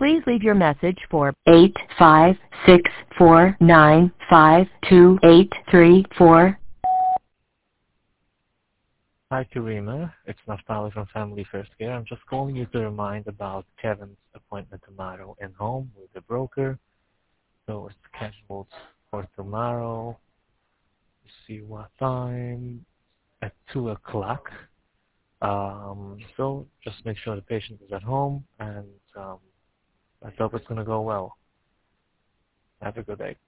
Please leave your message for 856495283. Hi, Karima. It's Naftali from Family First Care. I'm just calling you to remind about Kevin's appointment tomorrow in home with the broker. So it's scheduled for tomorrow. Let's see what time. At 2 o'clock. So just make sure the patient is at home, and I hope it's going to go well. Have a good day.